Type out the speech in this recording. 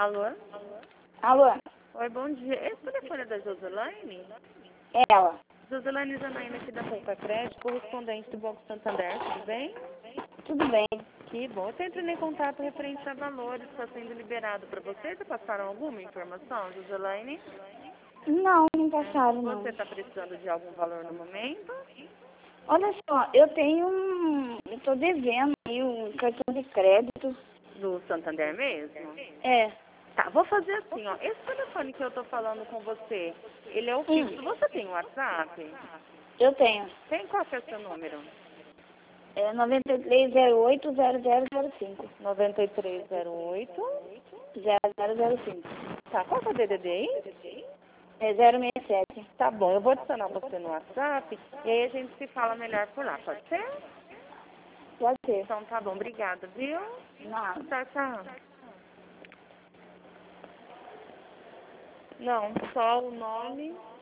Alô? Alô? Oi, bom dia. Esse telefone é da Joselaine? Ela. Joselaine Janaína aqui da Poupa Crédito, correspondente do Banco Santander, tudo bem? Tudo bem. Que bom. Eu estou entrando em contato referente a valores, está sendo liberado para você. Já passaram alguma informação, Joselaine? Não passaram, não. Você está precisando de algum valor no momento? Olha só, eu tô devendo aí um cartão de crédito. Do Santander mesmo? É. Tá, vou fazer assim, ó. Esse telefone que eu tô falando com você, ele é o fixo. Você tem WhatsApp? Eu tenho. Tem? Qual que é o seu número? É 93080005. 9308. 0005. Tá, qual que é o DDD aí? É 067. Tá bom, eu vou adicionar você no WhatsApp e aí a gente se fala melhor por lá, pode ser? Pode ser. Então tá bom, obrigada, viu? Não. Tchau, tchau. Não, só o nome